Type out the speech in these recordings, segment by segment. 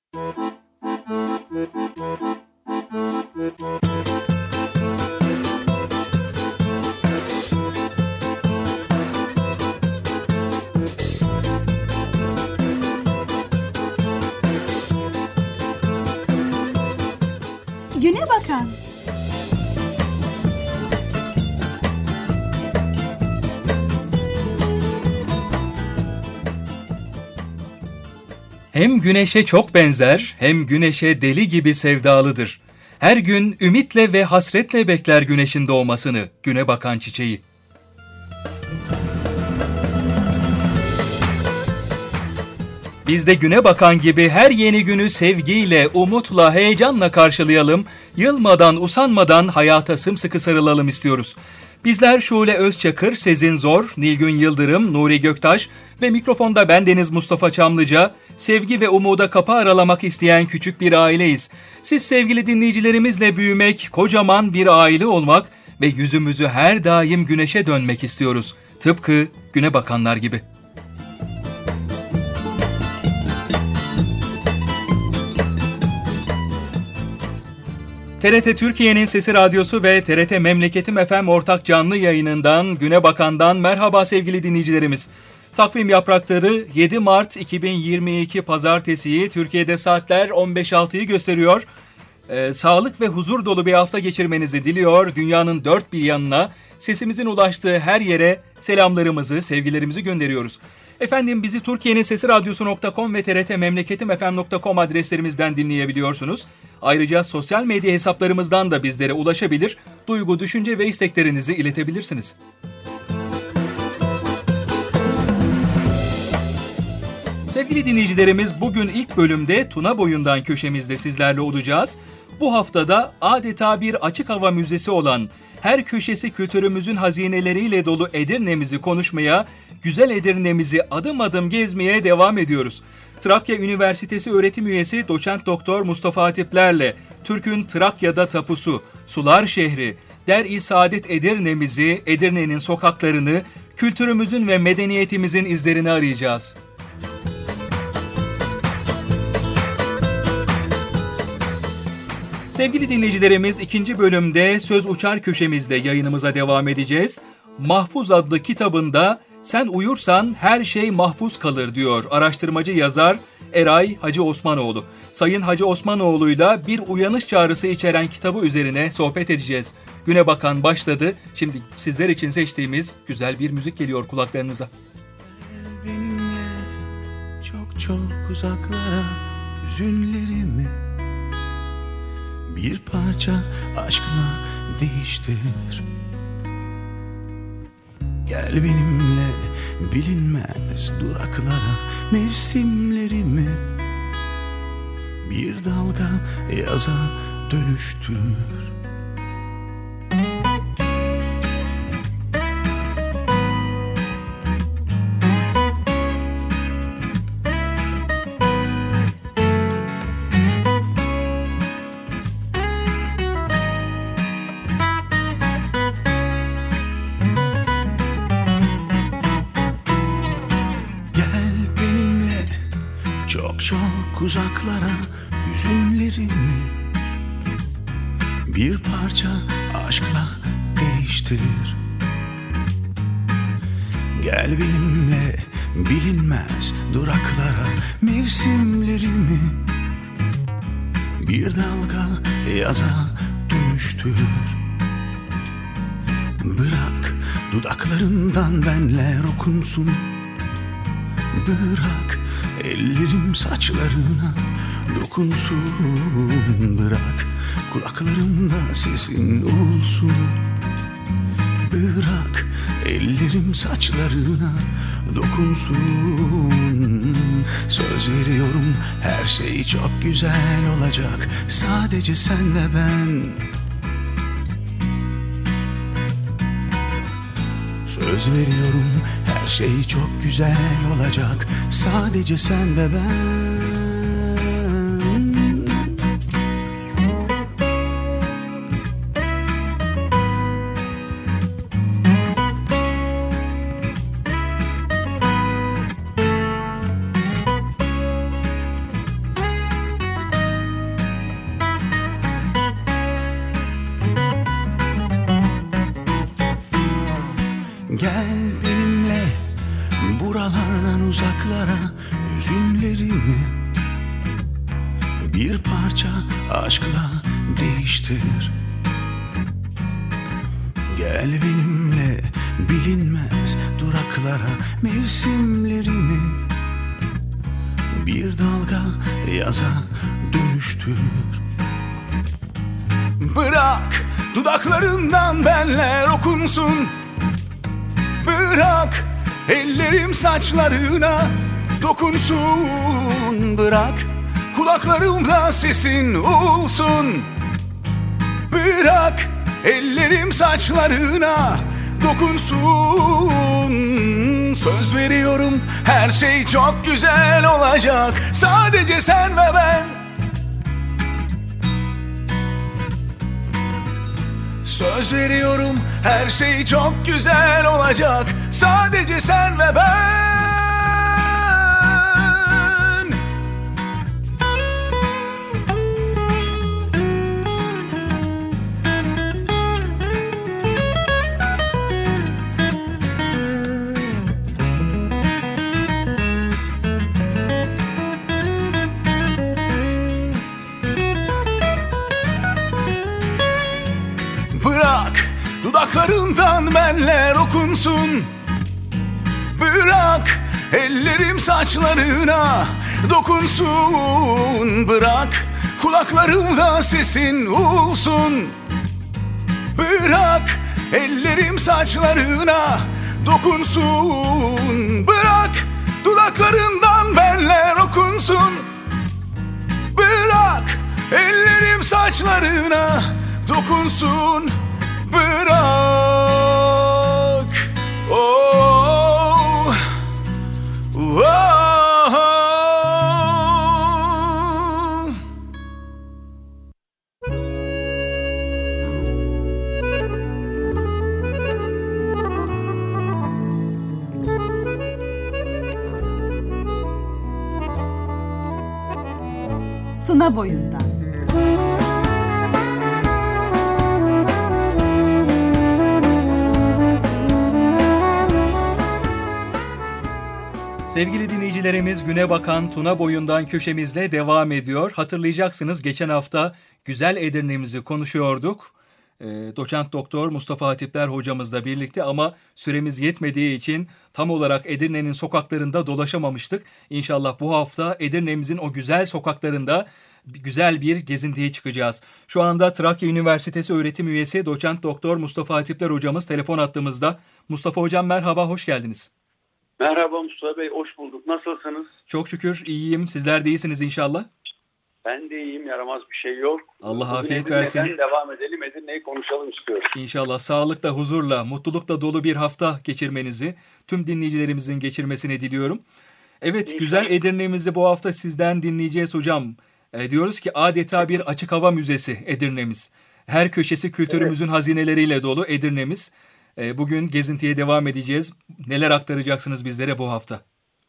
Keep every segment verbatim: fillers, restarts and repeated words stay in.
Güne bakan. Hem güneşe çok benzer, hem güneşe deli gibi sevdalıdır. Her gün ümitle ve hasretle bekler güneşin doğmasını, güne bakan çiçeği. Biz de güne bakan gibi her yeni günü sevgiyle, umutla, heyecanla karşılayalım, yılmadan, usanmadan hayata sımsıkı sarılalım istiyoruz. Bizler Şule Özçakır, Sezin Zor, Nilgün Yıldırım, Nuri Göktaş ve mikrofonda bendeniz Mustafa Çamlıca, sevgi ve umuda kapı aralamak isteyen küçük bir aileyiz. Siz sevgili dinleyicilerimizle büyümek, kocaman bir aile olmak ve yüzümüzü her daim güneşe dönmek istiyoruz. Tıpkı güne bakanlar gibi. T R T Türkiye'nin Sesi Radyosu ve T R T Memleketim F M ortak canlı yayınından, Güne Bakan'dan merhaba sevgili dinleyicilerimiz. Takvim yaprakları yedi Mart iki bin yirmi iki Pazartesi'yi, Türkiye'de saatler on beş altıyı gösteriyor. Ee, sağlık ve huzur dolu bir hafta geçirmenizi diliyor. Dünyanın dört bir yanına, sesimizin ulaştığı her yere selamlarımızı, sevgilerimizi gönderiyoruz. Efendim bizi Türkiye'nin Sesi Radyosu nokta com ve T R T Memleketim F M nokta com adreslerimizden dinleyebiliyorsunuz. Ayrıca sosyal medya hesaplarımızdan da bizlere ulaşabilir, duygu, düşünce ve isteklerinizi iletebilirsiniz. Sevgili dinleyicilerimiz, bugün ilk bölümde Tuna Boyundan köşemizde sizlerle olacağız. Bu haftada adeta bir açık hava müzesi olan, her köşesi kültürümüzün hazineleriyle dolu Edirne'mizi konuşmaya, güzel Edirne'mizi adım adım gezmeye devam ediyoruz. Trakya Üniversitesi öğretim üyesi Doçent Doktor Mustafa Hatipler'le Türk'ün Trakya'da tapusu, Sular Şehri, Der-i Saadet Edirne'mizi, Edirne'nin sokaklarını, kültürümüzün ve medeniyetimizin izlerini arayacağız. Sevgili dinleyicilerimiz, ikinci bölümde Söz Uçar köşemizde yayınımıza devam edeceğiz. Mahfuz adlı kitabında "Sen uyursan her şey mahfuz kalır" diyor araştırmacı yazar Eray Hacı Osmanoğlu. Sayın Hacı Osmanoğlu'yla bir uyanış çağrısı içeren kitabı üzerine sohbet edeceğiz. Güne bakan başladı. Şimdi sizler için seçtiğimiz güzel bir müzik geliyor kulaklarınıza. Benimle çok çok uzaklara hüzünlerimi bir parça aşkla değiştir. Gel benimle bilinmez duraklara mevsimlerimi bir dalga yaza dönüştür. Çok uzaklara hüzünlerimi bir parça aşkla değiştir. Gel benimle bilinmez duraklara mevsimlerimi bir dalga yaza dönüştür. Bırak dudaklarından benler okunsun. Bırak ellerim saçlarına dokunsun. Bırak kulaklarımda sesin olsun. Bırak ellerim saçlarına dokunsun. Söz veriyorum her şey çok güzel olacak, sadece sen ve ben. Söz veriyorum her şey çok güzel olacak, sadece sen ve ben. ara mevsimlerimi. Bir dalga yaza dönüştür. Bırak dudaklarından benler okunsun. Bırak ellerim saçlarına dokunsun. Bırak kulaklarımda sesin olsun. Bırak ellerim saçlarına dokunsun. Söz veriyorum her şey çok güzel olacak. Sadece sen ve ben. Söz veriyorum her şey çok güzel olacak. Sadece sen ve ben. Bırak dudaklarından benler okunsun. Bırak ellerim saçlarına dokunsun. Bırak kulaklarımda sesin olsun. Bırak ellerim saçlarına dokunsun. Bırak dudaklarından benler okunsun. Bırak ellerim saçlarına dokunsun. Bırak. Oh, oh, oh. Tuna boyundan. Sevgili dinleyicilerimiz, Güne Bakan Tuna Boyundan köşemizle devam ediyor. Hatırlayacaksınız, geçen hafta güzel Edirne'mizi konuşuyorduk. E, Doçent Doktor Mustafa Hatipler hocamızla birlikte ama süremiz yetmediği için tam olarak Edirne'nin sokaklarında dolaşamamıştık. İnşallah bu hafta Edirne'mizin o güzel sokaklarında güzel bir gezintiye çıkacağız. Şu anda Trakya Üniversitesi öğretim üyesi Doçent Doktor Mustafa Hatipler hocamız telefon attığımızda. Mustafa hocam merhaba, hoş geldiniz. Merhaba Mustafa Bey, hoş bulduk. Nasılsınız? Çok şükür iyiyim. Sizler de iyisiniz inşallah. Ben de iyiyim, yaramaz bir şey yok. Allah Bugün afiyet Edirne'den versin. devam edelim, Edirne'yi konuşalım istiyorum. İnşallah sağlıkla, huzurla, mutlulukla dolu bir hafta geçirmenizi, tüm dinleyicilerimizin geçirmesini diliyorum. Evet, İnşallah. güzel Edirne'mizi bu hafta sizden dinleyeceğiz hocam. E, diyoruz ki adeta bir açık hava müzesi Edirne'miz. Her köşesi kültürümüzün evet. hazineleriyle dolu Edirne'miz. E, bugün gezintiye devam edeceğiz. Neler aktaracaksınız bizlere bu hafta?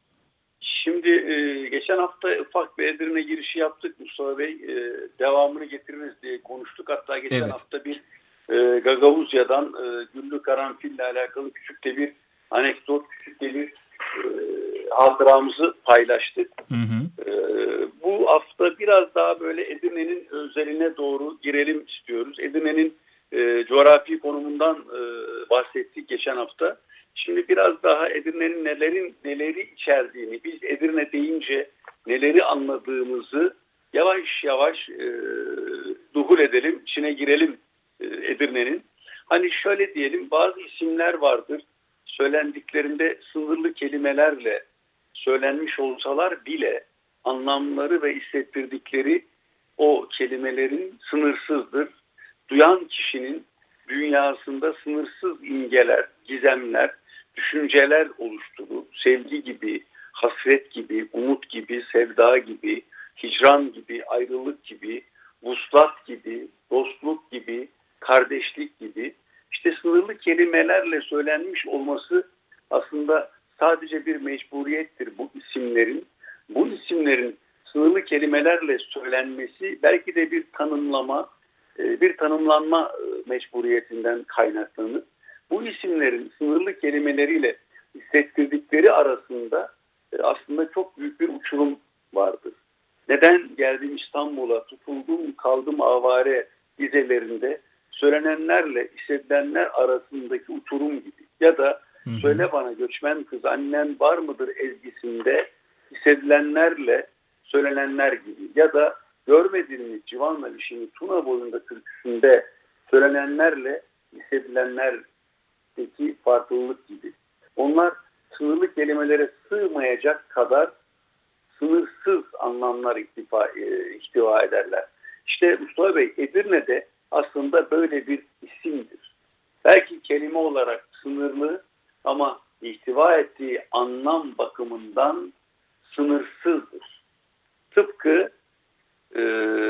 Şimdi e, geçen hafta ufak bir Edirne girişi yaptık Mustafa Bey. E, devamını getiririz diye konuştuk. Hatta geçen evet. hafta bir e, Gagavuzya'dan e, Güllü Karanfil'le alakalı küçük de bir anekdot, küçük de bir e, hatıramızı paylaştık. Hı hı. E, bu hafta biraz daha böyle Edirne'nin özeline doğru girelim istiyoruz. Edirne'nin e, coğrafi konumundan e, bahsettik geçen hafta. Şimdi biraz daha Edirne'nin nelerin neleri içerdiğini, biz Edirne deyince neleri anladığımızı yavaş yavaş e, duhul edelim, içine girelim e, Edirne'nin. Hani şöyle diyelim, bazı isimler vardır, söylendiklerinde sınırlı kelimelerle söylenmiş olsalar bile anlamları ve hissettirdikleri o kelimelerin sınırsızdır. Duyan kişinin dünyasında sınırsız imgeler, gizemler, düşünceler oluşturur. Sevgi gibi, hasret gibi, umut gibi, sevda gibi, hicran gibi, ayrılık gibi, vuslat gibi, dostluk gibi, kardeşlik gibi. İşte sınırlı kelimelerle söylenmiş olması aslında sadece bir mecburiyettir bu isimlerin. Bu isimlerin sınırlı kelimelerle söylenmesi belki de bir tanımlama, bir tanımlanma mecburiyetinden kaynaklanır. Bu isimlerin sınırlı kelimeleriyle hissettirdikleri arasında aslında çok büyük bir uçurum vardır. Neden geldim İstanbul'a, tutuldum kaldım avare dizelerinde söylenenlerle hissedilenler arasındaki uçurum gibi ya da Hı hı. Söyle bana göçmen kız annen var mıdır ezgisinde hissedilenlerle söylenenler gibi, ya da görmedin mi Civanla bir şeyin Tuna boyunda türküsünde söylenenlerle hissedilenlerdeki farklılık gibi. Onlar sınırlı kelimelere sığmayacak kadar sınırsız anlamlar ihtiva, e, ihtiva ederler. İşte Mustafa Bey, Edirne'de aslında böyle bir isimdir. Belki kelime olarak sınırlı ama ihtiva ettiği anlam bakımından sınırsızdır. Tıpkı e,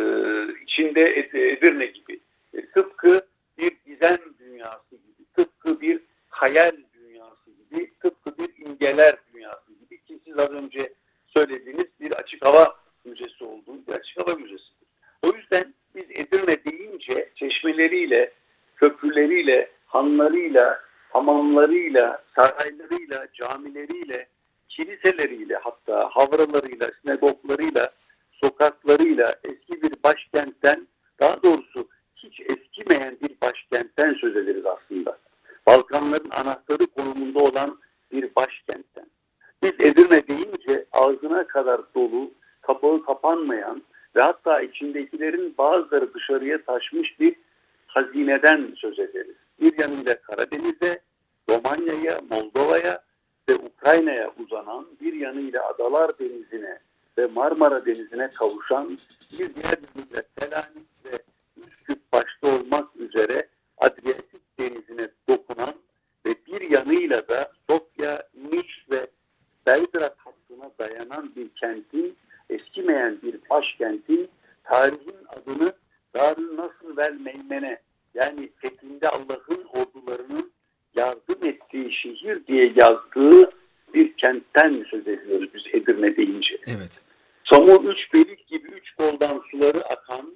içinde Edirne gibi, e, tıpkı bir gizem dünyası gibi, tıpkı bir hayal dünyası gibi, tıpkı bir imgeler dünyası gibi ki siz az önce söylediğiniz bir açık hava müzesi olduğu bir açık hava müzesidir. O yüzden biz Edirne deyince çeşmeleriyle, köprüleriyle, hanlarıyla, hamamlarıyla, saraylarıyla, camileriyle, kiliseleriyle, hatta havralarıyla, sinagoglarıyla, sokaklarıyla eski bir başkentten, daha doğrusu hiç eskimeyen bir başkentten söz ederiz aslında. Balkanların anahtarı konumunda olan bir başkentten. Biz Edirne deyince ağzına kadar dolu, kapağı kapanmayan ve hatta içindekilerin bazıları dışarıya taşmış bir hazineden söz ederiz. Bir yanıyla Karadeniz'e, Romanya'ya, Moldova'ya ve Ukrayna'ya uzanan, bir yanıyla Adalar Denizi'ne ve Marmara Denizi'ne kavuşan, bir diğer yanıyla Selanik ve Üsküp başta olmak üzere Adriyatik Denizi'ne dokunan ve bir yanıyla da Sofya, Niş ve Belgrad hattına dayanan bir kentin, eskimeyen bir başkentin tarihin adını Darül Nasr vel Meymene, yani fethinde Allah'ın ordularının yardım ettiği şehir diye yazdığı bir kentten söz ediyoruz biz Edirne deyince. Evet. Samur üç belik gibi üç koldan suları akan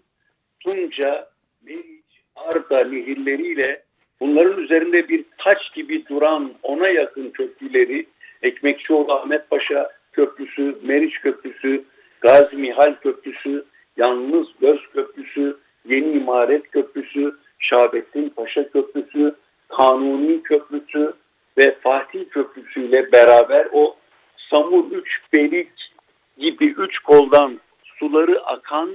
Tunca, Meriç, Arda nehirleriyle bunların üzerinde bir taç gibi duran ona yakın köprüleri, Ekmekçioğlu Ahmet Paşa Köprüsü, Meriç Köprüsü, Gazi Mihal Köprüsü, Yalnız Göz Köprüsü, Yeni İmaret Köprüsü, Şahabettin Paşa Köprüsü, Kanuni Köprüsü ve Fatih Köprüsü ile beraber o Samur üç belik gibi üç koldan suları akan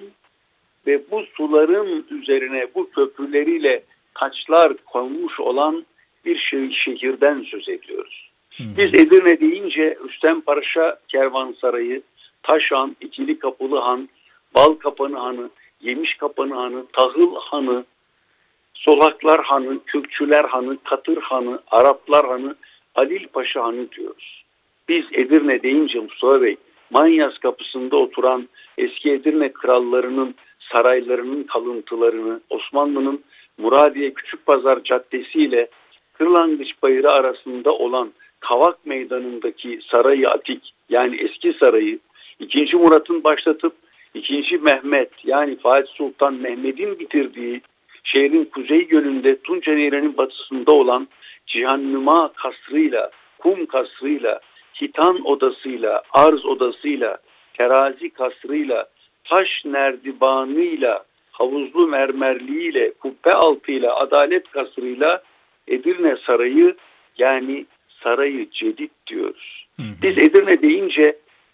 ve bu suların üzerine bu köprüleriyle taçlar konmuş olan bir şey, şehirden söz ediyoruz. Hı. Biz Edirne deyince Rüstem Paşa Kervansarayı, Taşhan, İkili Kapılı Han, Balkapanı Hanı, Yemişkapanı Hanı, Tahıl Hanı, Solaklar Hanı, Kürkçüler Hanı, Katır Hanı, Araplar Hanı, Halil Paşa Hanı diyoruz. Biz Edirne deyince Mustafa Bey, Manyas kapısında oturan eski Edirne krallarının saraylarının kalıntılarını, Osmanlı'nın Muradiye Küçükpazar Caddesi ile Kırlangıç Bayırı arasında olan Kavak Meydanı'ndaki Sarayı Atik, yani eski sarayı, ikinci Murat'ın başlatıp ikinci Mehmet, yani Fatih Sultan Mehmet'in bitirdiği şehrin kuzey yönünde Tunca Nehri'nin batısında olan Cihannüma Kasrı'yla, Kum Kasrı'yla, Hitan Odası'yla, Arz Odası'yla, Terazi Kasrı'yla, Taş Nerdibanı'yla, Havuzlu Mermerliğiyle, Kubbe Altı'yla, Adalet Kasrı'yla Edirne Sarayı, yani Sarayı Cedid diyoruz. Hı hı. Biz Edirne deyince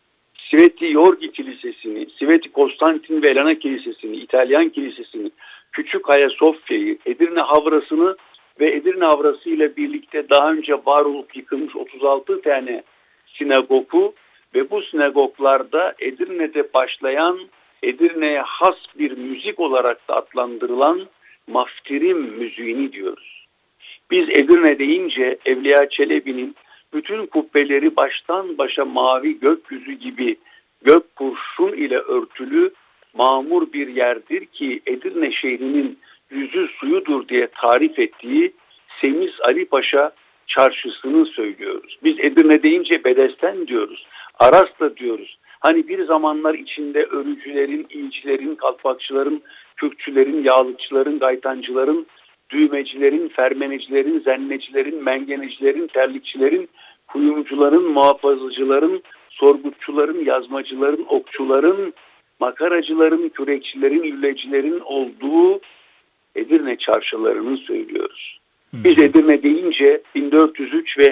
Sveti Yorgi Kilisesi'ni, Sveti Konstantin ve Elena Kilisesi'ni, İtalyan Kilisesi'ni, Küçük Ayasofya'yı, Edirne Havrası'nı ve Edirne Havrası ile birlikte daha önce var olup yıkılmış otuz altı tane sinagogu ve bu sinagoglarda Edirne'de başlayan, Edirne'ye has bir müzik olarak da adlandırılan maftirim müziğini diyoruz. Biz Edirne deyince Evliya Çelebi'nin bütün kubbeleri baştan başa mavi gökyüzü gibi gök kurşun ile örtülü mamur bir yerdir ki Edirne şehrinin yüzü suyudur diye tarif ettiği Semiz Ali Paşa çarşısını söylüyoruz. Biz Edirne deyince Bedesten diyoruz, Aras'ta diyoruz. Hani bir zamanlar içinde örücülerin, ilcilerin, kalpakçıların, kürkçülerin, yağlıkçıların, gaytancıların, düğmecilerin, fermenecilerin, zennecilerin, mengenecilerin, terlikçilerin, kuyumcuların, muhafazıcıların, sorgutçuların, yazmacıların, okçuların, makaracıların, kürekçilerin, lülecilerin olduğu Edirne çarşılarını söylüyoruz. Biz Edirne deyince bin dört yüz üç ve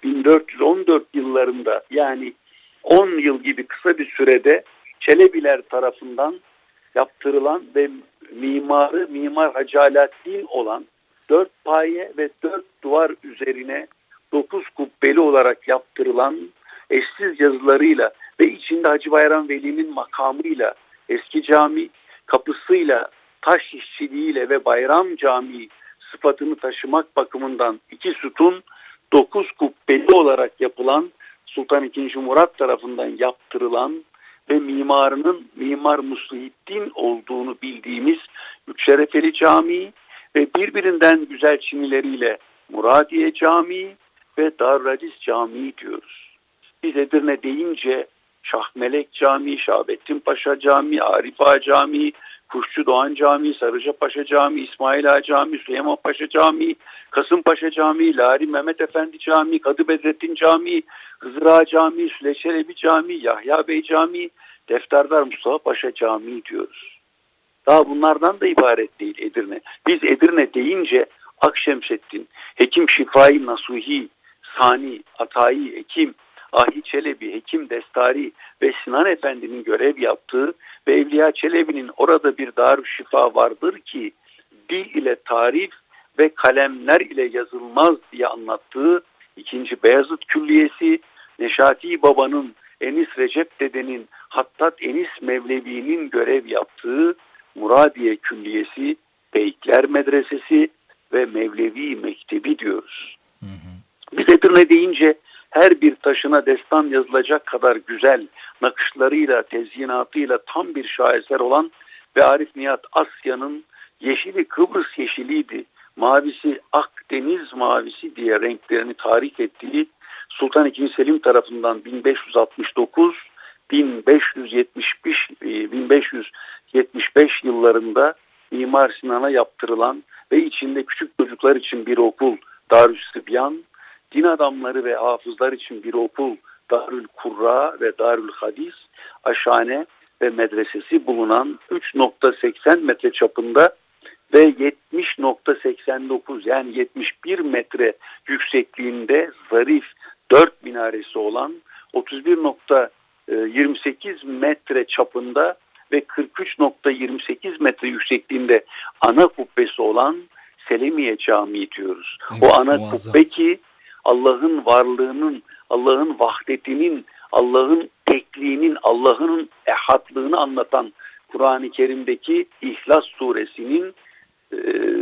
bin dört yüz on dört yıllarında, yani on yıl gibi kısa bir sürede Çelebiler tarafından yaptırılan ve mimarı Mimar Hacı Alaaddin olan dört paye ve dört duvar üzerine dokuz kubbeli olarak yaptırılan eşsiz yazılarıyla ve içinde Hacı Bayram Veli'nin makamıyla, eski cami kapısıyla, taş işçiliğiyle ve Bayram Camii sıfatını taşımak bakımından iki sütun, dokuz kubbeli olarak yapılan, Sultan ikinci. Murat tarafından yaptırılan ve mimarının Mimar Muslihiddin olduğunu bildiğimiz Üçşerefeli Camii ve birbirinden güzel çinileriyle Muradiye Camii ve Darradis Camii diyoruz. Biz Edirne deyince Şahmelek Camii, Şahabettin Paşa Camii, Arif Ağa Camii, Kuşçu Doğan Camii, Sarıcapaşa Camii, İsmail Ağa Camii, Süleyman Paşa Camii, Kasımpaşa Camii, Lari Mehmet Efendi Camii, Kadı Bedrettin Camii, Hızır Ağa Camii, Süleyman Çelebi Camii, Yahya Bey Camii, Defterdar Mustafa Paşa Camii diyoruz. Daha bunlardan da ibaret değil Edirne. Biz Edirne deyince Akşemseddin, Hekim Şifai Nasuhi, Sani, Atayi, Hekim, Ahi Çelebi, Hekim Destari ve Sinan Efendi'nin görev yaptığı ve Evliya Çelebi'nin orada bir Darüşşifa vardır ki dil ile tarif ve kalemler ile yazılmaz diye anlattığı ikinci. Beyazıt Külliyesi, Neşati Baba'nın, Enis Recep Dede'nin, Hattat Enis Mevlevi'nin görev yaptığı Muradiye Külliyesi, Beylikler Medresesi ve Mevlevi Mektebi diyoruz. Hı hı. Biz Edirne deyince her bir taşına destan yazılacak kadar güzel nakışlarıyla, tezyinatıyla tam bir şaheser olan ve Arif Nihat Asya'nın yeşili Kıbrıs yeşiliydi, mavisi Akdeniz mavisi diye renklerini tahrik ettiği Sultan ikinci. Selim tarafından bin beş yüz altmış dokuz bin beş yüz yetmiş beş bin beş yüz yetmiş beş yıllarında Mimar Sinan'a yaptırılan ve içinde küçük çocuklar için bir okul Darüssibyan, din adamları ve hafızlar için bir okul Darül Kurra ve Darül Hadis, aşhane ve medresesi bulunan üç nokta seksen metre çapında ve yetmiş nokta seksen dokuz yani yetmiş bir metre yüksekliğinde zarif dört minaresi olan, otuz bir nokta yirmi sekiz metre çapında ve kırk üç nokta yirmi sekiz metre yüksekliğinde ana kubbesi olan Selimiye Camii diyoruz. Evet, o ana muazzam kubbe ki Allah'ın varlığının, Allah'ın vahdetinin, Allah'ın tekliğinin, Allah'ın ehadlığını anlatan Kur'an-ı Kerim'deki İhlas suresinin e,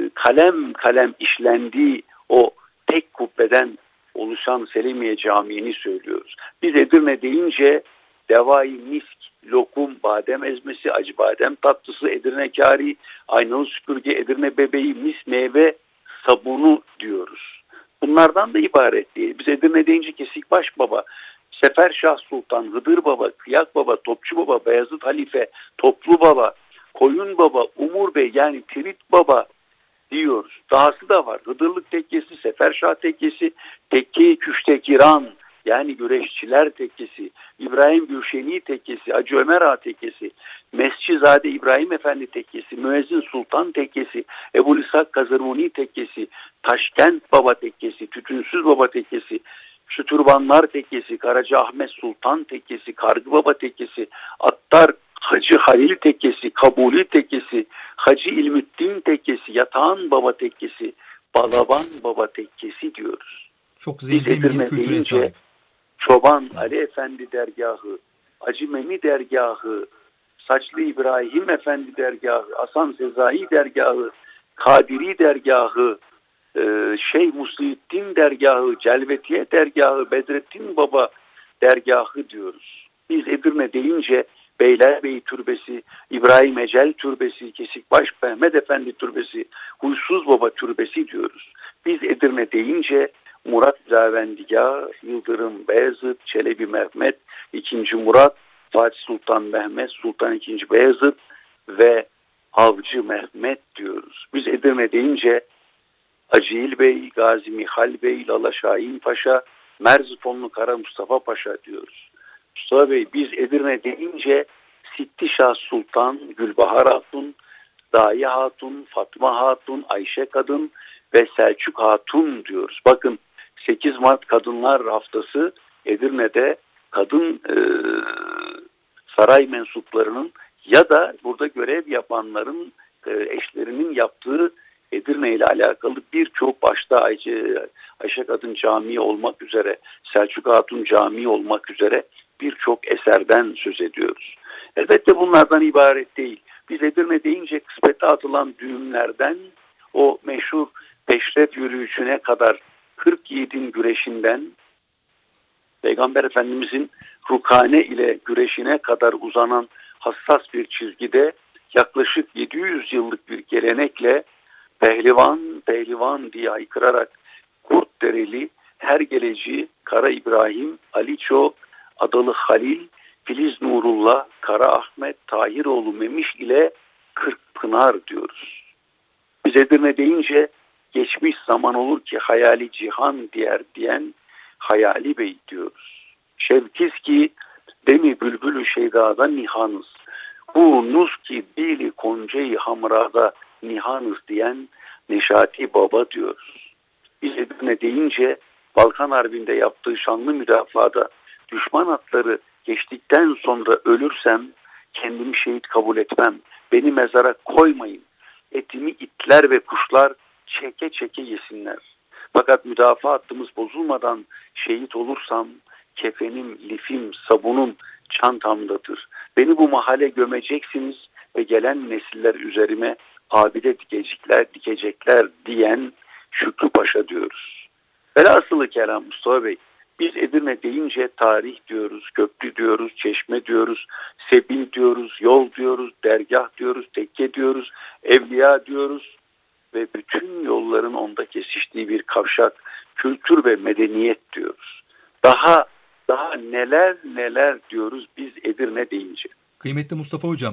kalem kalem işlendiği o tek kubbeden oluşan Selimiye Camii'ni söylüyoruz. Biz Edirne deyince devai misk, lokum, badem ezmesi, acı badem tatlısı, Edirne kari, aynalı süpürge, Edirne bebeği, mis meyve sabunu diyoruz. Bunlardan da ibaret değil. Biz Edirne deyince Kesikbaş Baba, Seferşah Sultan, Hıdır Baba, Kıyak Baba, Topçu Baba, Beyazıt Halife, Toplu Baba, Koyun Baba, Umur Bey yani Tirit Baba diyoruz. Dahası da var. Hıdırlık Tekkesi, Seferşah Tekkesi, Tekke-i Küştekiran yani Güreşçiler Tekkesi, İbrahim Gülşeni Tekkesi, Hacı Ömer Ağa Tekkesi, Mescizade İbrahim Efendi Tekkesi, Müezzin Sultan Tekkesi, Ebu İshak Kazırmuni Tekkesi, Taşkent Baba Tekkesi, Tütünsüz Baba Tekkesi, Şütürbanlar Tekkesi, Karaca Ahmet Sultan Tekkesi, Kargı Baba Tekkesi, Attar Hacı Halil Tekkesi, Kabuli Tekkesi, Hacı İlmüddin Tekkesi, Yatağan Baba Tekkesi, Balaban Baba Tekkesi diyoruz. Çok zengin bir kültüre sahip. Çoban Ali Efendi Dergahı, Hacı Memi Dergahı, Saçlı İbrahim Efendi Dergahı, Hasan Sezai Dergahı, Kadiri Dergahı, Şeyh Muslihiddin Dergahı, Celvetiye Dergahı, Bedrettin Baba Dergahı diyoruz. Biz Edirne deyince Beylerbeyi Türbesi, İbrahim Ecel Türbesi, Kesikbaş Mehmet Efendi Türbesi, Huysuz Baba Türbesi diyoruz. Biz Edirne deyince Murat Zavendigah, Yıldırım Beyazıt, Çelebi Mehmet, ikinci. Murat, Fatih Sultan Mehmet, Sultan ikinci. Beyazıt ve Avcı Mehmet diyoruz. Biz Edirne deyince Acil Bey, Gazi Mihal Bey, Lala Şahin Paşa, Merzifonlu Kara Mustafa Paşa diyoruz. Mustafa Bey, biz Edirne deyince Sittişah Sultan, Gülbahar Hatun, Daye Hatun, Fatma Hatun, Ayşe Kadın ve Selçuk Hatun diyoruz. Bakın sekiz Mart Kadınlar Haftası Edirne'de kadın e, saray mensuplarının ya da burada görev yapanların e, eşlerinin yaptığı Edirne ile alakalı birçok, başta Ayşe, Ayşe Kadın Camii olmak üzere, Selçuk Hatun Camii olmak üzere birçok eserden söz ediyoruz. Elbette bunlardan ibaret değil. Biz Edirne deyince kısmete atılan düğümlerden o meşhur peşref yürüyüşüne kadar kırk yiğidin güreşinden Peygamber Efendimizin Rukane ile güreşine kadar uzanan hassas bir çizgide yaklaşık yedi yüz yıllık bir gelenekle pehlivan pehlivan diye haykırarak Kurtdereli, Hergeleci, Kara İbrahim, Aliço, Adalı Halil, Filiz Nurullah, Kara Ahmet, Tahiroğlu Memiş ile Kırkpınar diyoruz. Biz Edirne deyince geçmiş zaman olur ki hayali cihan diğer diyen Hayali Bey diyoruz. Şevkiz ki demi bülbülü şeydada nihanız. Bu nuz ki dili konceyi hamrada nihanız diyen Neşati Baba diyoruz. Biz Edirne deyince Balkan Harbi'nde yaptığı şanlı müdafada düşman atları geçtikten sonra ölürsem kendimi şehit kabul etmem. Beni mezara koymayın. Etimi itler ve kuşlar çeke çeke yesinler. Fakat müdafaa hattımız bozulmadan şehit olursam kefenim, lifim, sabunum çantamdadır. Beni bu mahalle gömeceksiniz ve gelen nesiller üzerime abide dikecekler, dikecekler diyen Şükrü Paşa diyoruz. Velhasılı kelam Mustafa Bey, biz Edirne deyince tarih diyoruz, köprü diyoruz, çeşme diyoruz, sebil diyoruz, yol diyoruz, dergah diyoruz, tekke diyoruz, evliya diyoruz ve bütün yolların onda kesiştiği bir kavşak, kültür ve medeniyet diyoruz. Daha daha neler neler diyoruz biz Edirne deyince. Kıymetli Mustafa Hocam,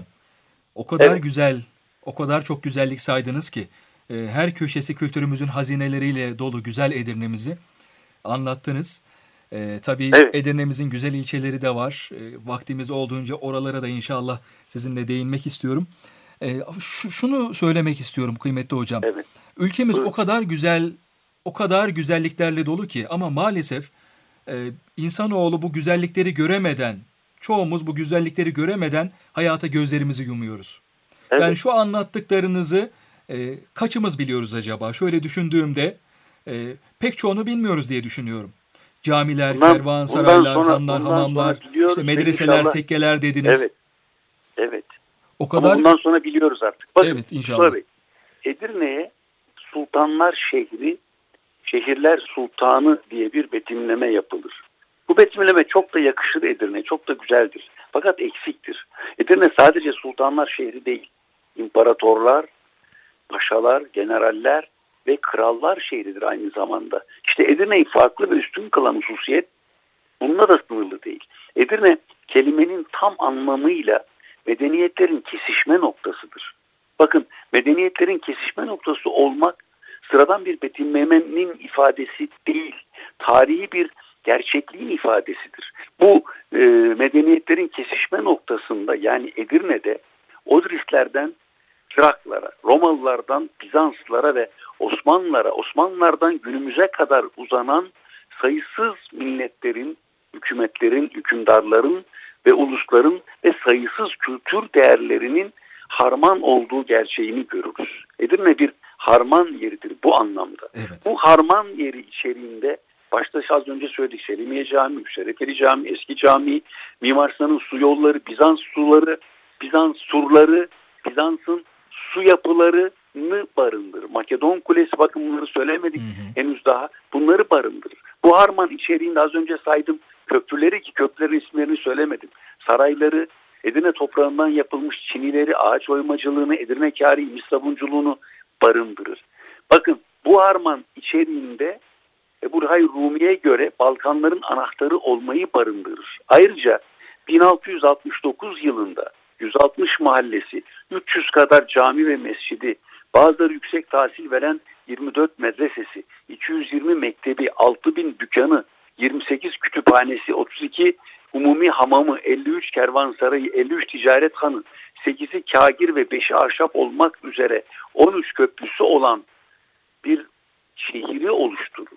o kadar Evet. güzel, o kadar çok güzellik saydınız ki e, her köşesi kültürümüzün hazineleriyle dolu güzel Edirne'mizi anlattınız. E, tabii Evet. Edirne'mizin güzel ilçeleri de var. E, vaktimiz olduğunca oralara da inşallah sizinle değinmek istiyorum. E, şu, şunu söylemek istiyorum kıymetli hocam. Evet. Ülkemiz Buyurun. o kadar güzel, o kadar güzelliklerle dolu ki ama maalesef e, insanoğlu bu güzellikleri göremeden, çoğumuz bu güzellikleri göremeden hayata gözlerimizi yumuyoruz. Evet. Yani şu anlattıklarınızı e, kaçımız biliyoruz acaba? Şöyle düşündüğümde e, pek çoğunu bilmiyoruz diye düşünüyorum. Camiler, Bundan- kervansaraylar, bundan sonra- hanlar, bundan hamamlar, sonra biliyoruz işte ve medreseler, inşallah- tekkeler dediniz. Evet. Evet. O Ama kadar bundan sonra biliyoruz artık. Bakın, Evet, inşallah. Mustafa Bey, Edirne'ye Sultanlar Şehri, Şehirler Sultanı diye bir betimleme yapılır. Bu betimleme çok da yakışır Edirne, çok da güzeldir. Fakat eksiktir. Edirne sadece sultanlar şehri değil. İmparatorlar, paşalar, generaller ve krallar şehridir aynı zamanda. İşte Edirne'yi farklı ve üstün kılan hususiyet bununla da sınırlı değil. Edirne kelimenin tam anlamıyla medeniyetlerin kesişme noktasıdır. Bakın, medeniyetlerin kesişme noktası olmak sıradan bir betimlemenin ifadesi değil. Tarihi bir gerçekliğin ifadesidir. Bu e, medeniyetlerin kesişme noktasında, yani Edirne'de Odrislerden Traklara, Romalılardan Bizanslılara ve Osmanlılara, Osmanlılardan günümüze kadar uzanan sayısız milletlerin, hükümetlerin, hükümdarların ve ulusların ve sayısız kültür değerlerinin harman olduğu gerçeğini görürüz. Edirne bir harman yeridir bu anlamda. Evet. Bu harman yeri içeriğinde başta az önce söyledik, Selimiye Camii, Şerefeli Camii, Eski Camii, Mimar Sinan'ın su yolları, Bizans suları, Bizans surları, Bizans'ın su yapılarını barındırır. Makedon Kulesi, bakın bunları söylemedik Hı hı. henüz daha. Bunları barındırır. Bu harman içeriğinde az önce saydım köprüleri, ki köprülerin isimlerini söylemedim. Sarayları, Edirne toprağından yapılmış çinileri, ağaç oymacılığını, Edirne kâri, mis sabunculuğunu barındırır. Bakın, bu harman içeriğinde Burhay Rumi'ye göre Balkanların anahtarı olmayı barındırır. Ayrıca bin altı yüz altmış dokuz yılında yüz altmış mahallesi, üç yüz kadar cami ve mescidi, bazıları yüksek tahsil veren yirmi dört medresesi, iki yüz yirmi mektebi, altı bin dükkanı, yirmi sekiz kütüphanesi, otuz iki umumi hamamı, elli üç kervansarayı, elli üç ticarethanı, sekizi kagir ve beşi ahşap olmak üzere on üç köprüsü olan bir şehri oluşturur.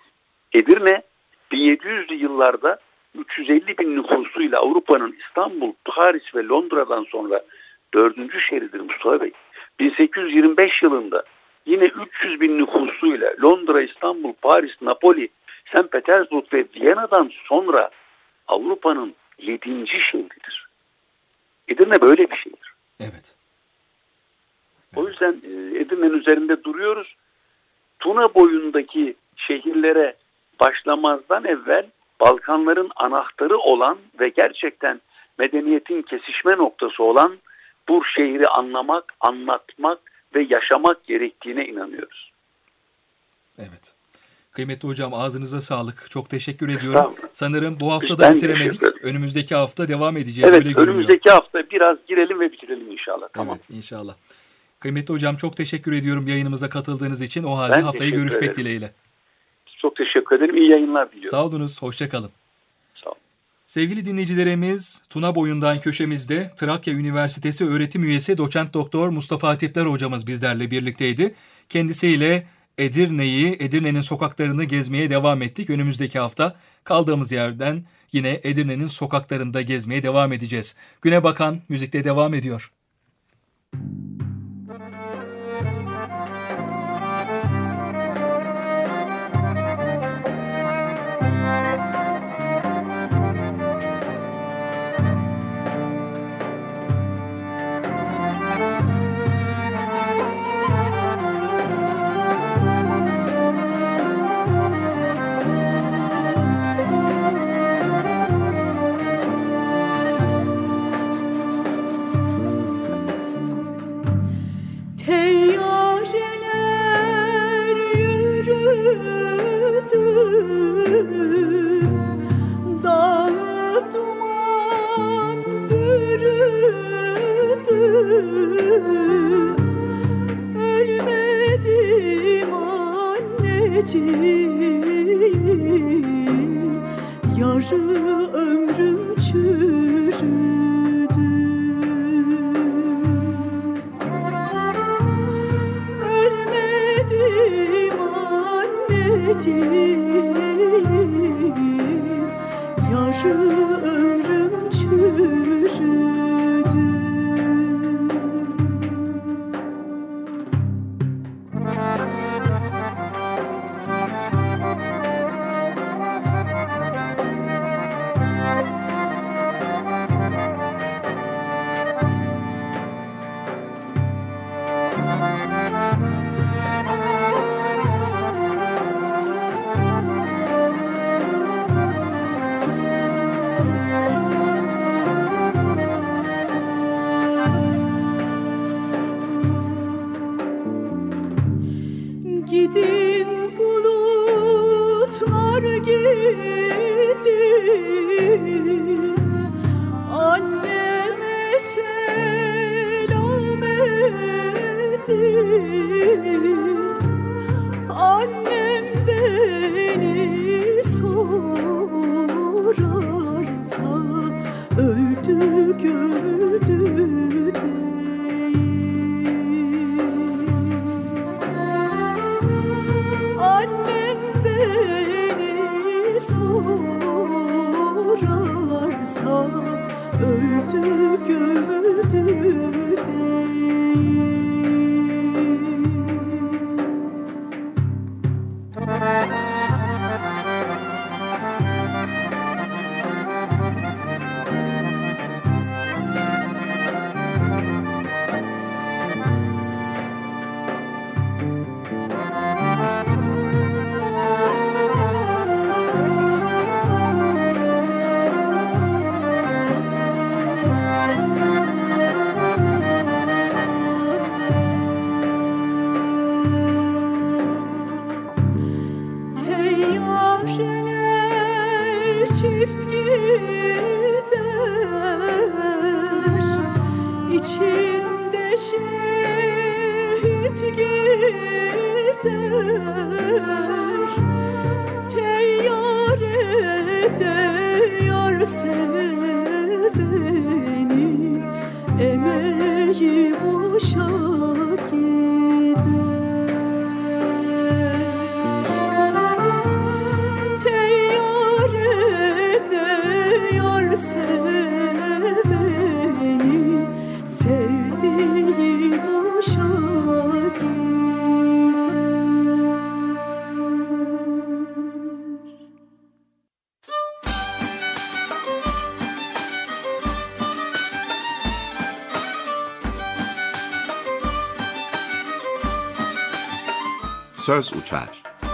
Edirne bin yedi yüzlü yıllarda üç yüz elli bin nüfusuyla Avrupa'nın İstanbul, Paris ve Londra'dan sonra dördüncü şehridir Mustafa Bey. bin sekiz yüz yirmi beş yılında yine üç yüz bin nüfusuyla Londra, İstanbul, Paris, Napoli, Sankt Petersburg ve Viyana'dan sonra Avrupa'nın yedinci şehridir. Edirne böyle bir şehir. Evet. O yüzden Edirne'nin üzerinde duruyoruz. Tuna boyundaki şehirlere başlamazdan evvel Balkanların anahtarı olan ve gerçekten medeniyetin kesişme noktası olan bu şehri anlamak, anlatmak ve yaşamak gerektiğine inanıyoruz. Evet. Kıymetli hocam, ağzınıza sağlık. Çok teşekkür ediyorum. Tamam. Sanırım bu hafta da Ben bitiremedik. Önümüzdeki hafta devam edeceğiz. Evet, öyle görünüyor. önümüzdeki hafta biraz girelim ve bitirelim inşallah. Tamam. Evet, inşallah. Kıymetli hocam, çok teşekkür ediyorum yayınımıza katıldığınız için. O halde Ben haftaya teşekkür görüşmek ederim. dileğiyle. Çok teşekkür ederim. İyi yayınlar diliyorum. Sağ olunuz. Hoşça kalın. Sağ olun. Sevgili dinleyicilerimiz, Tuna Boyundan köşemizde Trakya Üniversitesi öğretim üyesi doçent doktor Mustafa Atipler hocamız bizlerle birlikteydi. Kendisiyle Edirne'yi, Edirne'nin sokaklarını gezmeye devam ettik. Önümüzdeki hafta kaldığımız yerden yine Edirne'nin sokaklarında gezmeye devam edeceğiz. Güne bakan müzikte devam ediyor. Ölmedim anneciğim, yarı ömrüm çürüdü. Ölmedim anneciğim, yarı ömrüm çürüdü. Gidin bulutlar gidin, anneme selam edin. Annem beni sorarsa öldü gördü Annem beni sorarsa öldü gördü değil. Teyyareler çift gider, içinde şehit gider. Teyyarede yar seveni emeği boşa gider. söz uçar.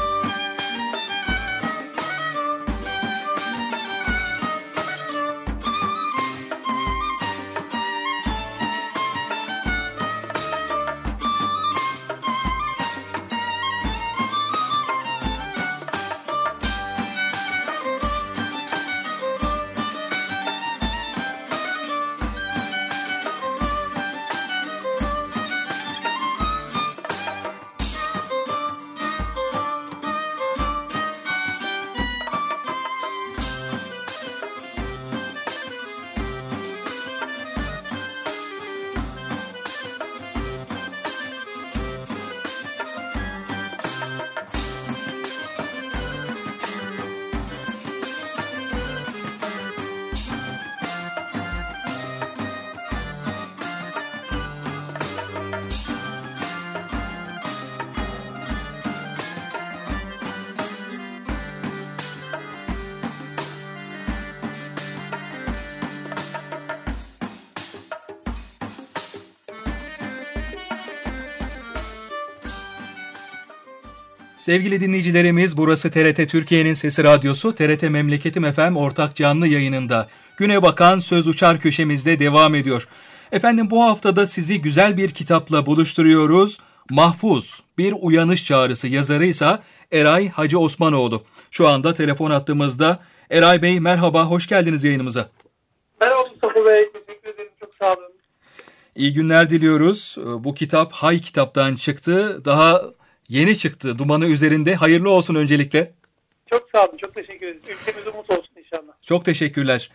Sevgili dinleyicilerimiz, burası T R T Türkiye'nin Sesi Radyosu, T R T Memleketim F M ortak canlı yayınında. Güne bakan Söz Uçar köşemizde devam ediyor. Efendim, bu haftada sizi güzel bir kitapla buluşturuyoruz. Mahfuz, bir uyanış çağrısı, yazarı ise Eray Hacı Osmanoğlu. Şu anda telefon attığımızda. Eray Bey merhaba, hoş geldiniz yayınımıza. Merhaba Mustafa Bey, teşekkür ederim, çok sağ olun. İyi günler diliyoruz. Bu kitap Hay Kitap'tan çıktı. Daha yeni çıktı, dumanı üzerinde. Hayırlı olsun öncelikle. Çok sağ olun, çok teşekkür ederiz. Ülkemiz umut olsun inşallah. Çok teşekkürler.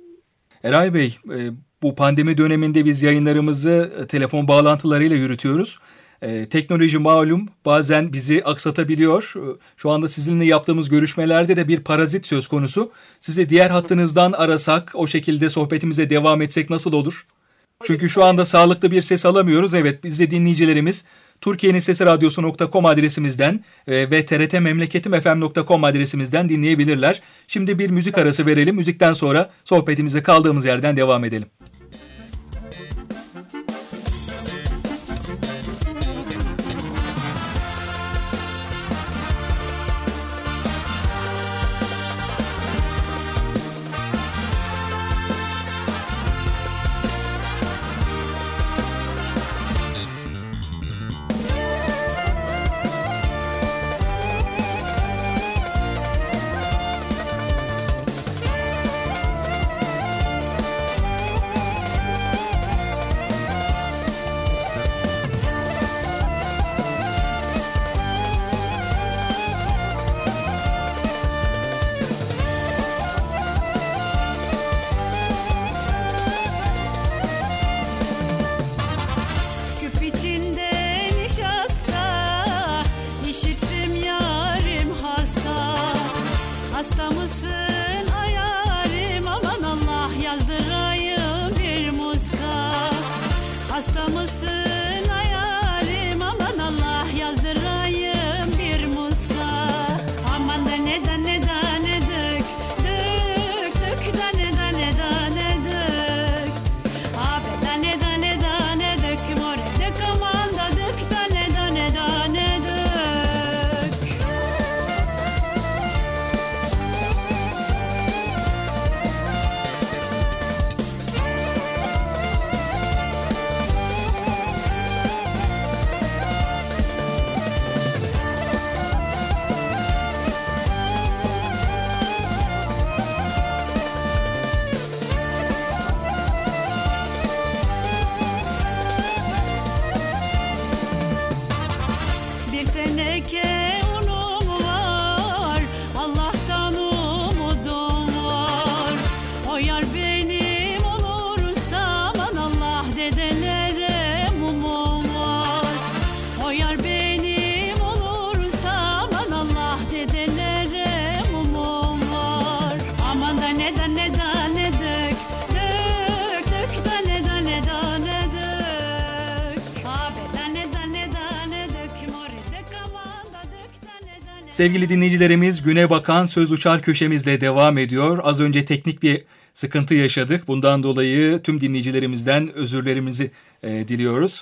Eray Bey, bu pandemi döneminde biz yayınlarımızı telefon bağlantılarıyla yürütüyoruz. Teknoloji malum bazen bizi aksatabiliyor. Şu anda sizinle yaptığımız görüşmelerde de bir parazit söz konusu. Sizi diğer hattınızdan arasak, o şekilde sohbetimize devam etsek nasıl olur? Çünkü şu anda sağlıklı bir ses alamıyoruz. Evet, biz de dinleyicilerimiz Türkiye'nin Sesi Radyosu nokta com adresimizden e, ve T R T Memleketim F M nokta com adresimizden dinleyebilirler. Şimdi bir müzik arası verelim. Müzikten sonra sohbetimize kaldığımız yerden devam edelim. Sevgili dinleyicilerimiz, Güne Bakan Söz Uçar köşemizle devam ediyor. Az önce teknik bir sıkıntı yaşadık. Bundan dolayı tüm dinleyicilerimizden özürlerimizi e, diliyoruz.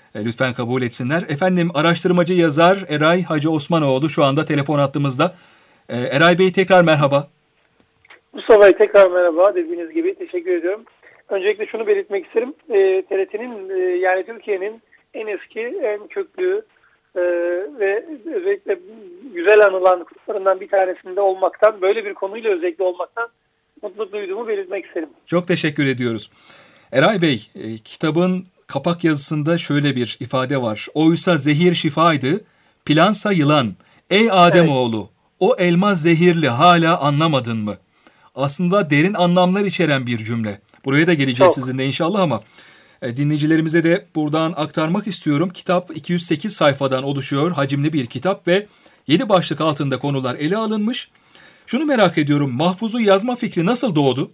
E, lütfen kabul etsinler. Efendim, araştırmacı yazar Eray Hacı Osmanoğlu şu anda telefon hattımızda. E, Eray Bey, tekrar merhaba. Mustafa Bey, tekrar merhaba. Dediğiniz gibi teşekkür ediyorum. Öncelikle şunu belirtmek isterim. E, T R T'nin e, yani Türkiye'nin en eski, en köklü e, ve özellikle güzel anılan kutlarından bir tanesinde olmaktan, böyle bir konuyla özellikle olmaktan mutluluk duyduğumu belirtmek isterim. Çok teşekkür ediyoruz. Eray Bey, e, kitabın kapak yazısında şöyle bir ifade var. Oysa zehir şifaydı, plansa yılan. Ey Ademoğlu, evet. O elma zehirli, hala anlamadın mı? Aslında derin anlamlar içeren bir cümle. Buraya da geleceğiz Çok. sizinle inşallah ama e, dinleyicilerimize de buradan aktarmak istiyorum. Kitap iki yüz sekiz sayfadan oluşuyor. Hacimli bir kitap ve yedi başlık altında konular ele alınmış. Şunu merak ediyorum. Mahfuz'u yazma fikri nasıl doğdu?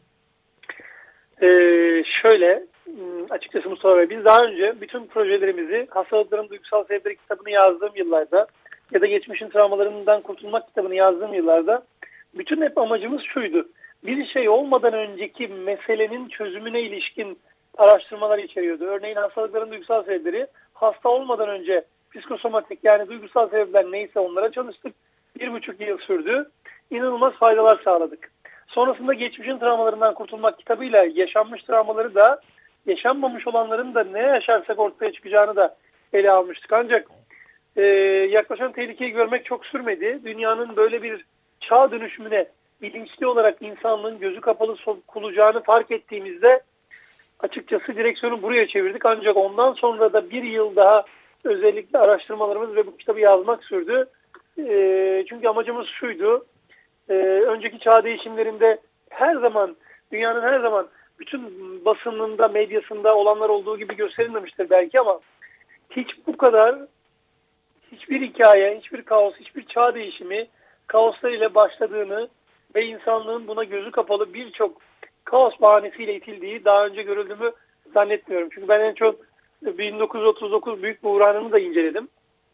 Ee, şöyle, açıkçası Mustafa Bey, biz daha önce bütün projelerimizi Hastalıkların Duygusal Sebepleri kitabını yazdığım yıllarda ya da geçmişin travmalarından kurtulmak kitabını yazdığım yıllarda bütün hep amacımız şuydu. Bir şey olmadan önceki meselenin çözümüne ilişkin araştırmalar içeriyordu. Örneğin hastalıkların duygusal sebepleri, hasta olmadan önce psikosomatik yani duygusal sebepler neyse onlara çalıştık. Bir buçuk yıl sürdü. İnanılmaz faydalar sağladık. Sonrasında geçmişin travmalarından kurtulmak kitabıyla yaşanmış travmaları da yaşanmamış olanların da ne yaşarsak ortaya çıkacağını da ele almıştık. Ancak e, yaklaşan tehlikeyi görmek çok sürmedi. Dünyanın böyle bir çağ dönüşümüne bilinçli olarak insanlığın gözü kapalı sokulacağını fark ettiğimizde açıkçası direksiyonu buraya çevirdik. Ancak ondan sonra da bir yıl daha özellikle araştırmalarımız ve bu kitabı yazmak sürdü. E, çünkü amacımız şuydu. E, önceki çağ değişimlerinde her zaman, dünyanın her zaman bütün basınında, medyasında olanlar olduğu gibi gösterilmemiştir belki ama hiç bu kadar hiçbir hikaye, hiçbir kaos, hiçbir çağ değişimi kaoslar ile başladığını ve insanlığın buna gözü kapalı birçok kaos bahanesiyle itildiği daha önce görüldüğümü zannetmiyorum. Çünkü ben en çok bin dokuz yüz otuz dokuz büyük buhranını da inceledim.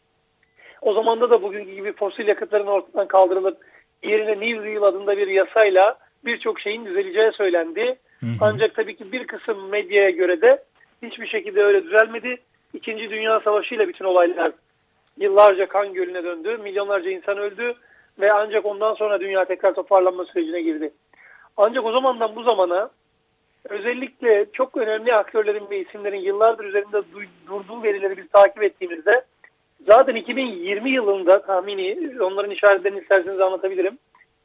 O zamanda da bugünkü gibi fosil yakıtların ortadan kaldırılıp yerine New Deal adında bir yasayla birçok şeyin düzeleceği söylendi. Hı hı. Ancak tabii ki bir kısım medyaya göre de hiçbir şekilde öyle düzelmedi. İkinci Dünya Savaşı ile bütün olaylar yıllarca kan gölüne döndü. Milyonlarca insan öldü ve ancak ondan sonra dünya tekrar toparlanma sürecine girdi. Ancak o zamandan bu zamana özellikle çok önemli aktörlerin ve isimlerin yıllardır üzerinde durduğu verileri biz takip ettiğimizde zaten iki bin yirmi yılında tahmini, onların işaretlerini isterseniz anlatabilirim.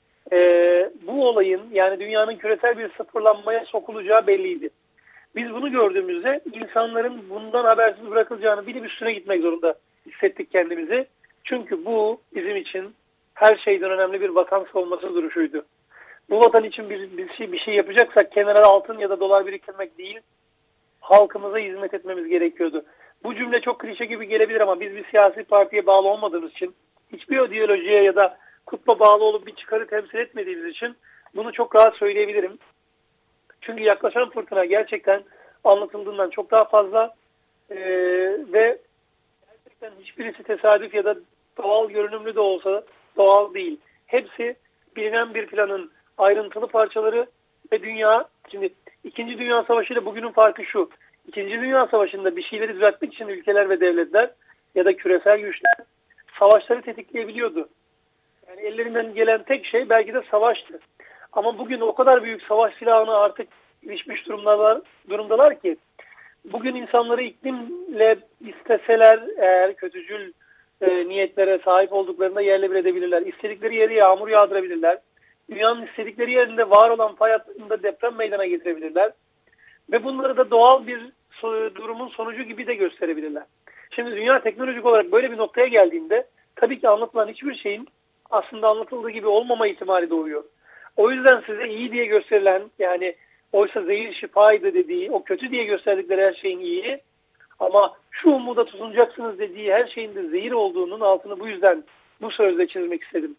Ee, bu olayın yani dünyanın küresel bir sıfırlanmaya sokulacağı belliydi. Biz bunu gördüğümüzde insanların bundan habersiz bırakılacağını bilip üstüne gitmek zorunda hissettik kendimizi. Çünkü bu bizim için her şeyden önemli bir vatan savunması duruşuydu. Bu vatan için bir, bir, şey, bir şey yapacaksak kenara altın ya da dolar biriktirmek değil, halkımıza hizmet etmemiz gerekiyordu. Bu cümle çok klişe gibi gelebilir ama biz bir siyasi partiye bağlı olmadığımız için, hiçbir ideolojiye ya da kutba bağlı olup bir çıkarı temsil etmediğimiz için bunu çok rahat söyleyebilirim. Çünkü yaklaşan fırtına gerçekten anlatıldığından çok daha fazla ee, ve gerçekten hiçbirisi tesadüf ya da doğal görünümlü de olsa doğal değil. Hepsi bilinen bir planın ayrıntılı parçaları ve dünya, şimdi İkinci Dünya Savaşı ile bugünün farkı şu. İkinci Dünya Savaşı'nda bir şeyleri düzeltmek için ülkeler ve devletler ya da küresel güçler savaşları tetikleyebiliyordu. Yani ellerinden gelen tek şey belki de savaştı. Ama bugün o kadar büyük savaş silahına artık ilişmiş durumdalar, durumdalar ki bugün insanları iklimle isteseler eğer kötücül e, niyetlere sahip olduklarında yerle bir edebilirler. İstedikleri yere yağmur yağdırabilirler. Dünyanın istedikleri yerinde var olan fay hattında deprem meydana getirebilirler. Ve bunları da doğal bir durumun sonucu gibi de gösterebilirler. Şimdi dünya teknolojik olarak böyle bir noktaya geldiğinde tabii ki anlatılan hiçbir şeyin aslında anlatıldığı gibi olmama ihtimali doğuyor. O yüzden size iyi diye gösterilen, yani oysa zehir şifaydı dediği, o kötü diye gösterdikleri her şeyin iyi ama şu umuda tutunacaksınız dediği her şeyin de zehir olduğunun altını bu yüzden bu sözle çizmek istedim.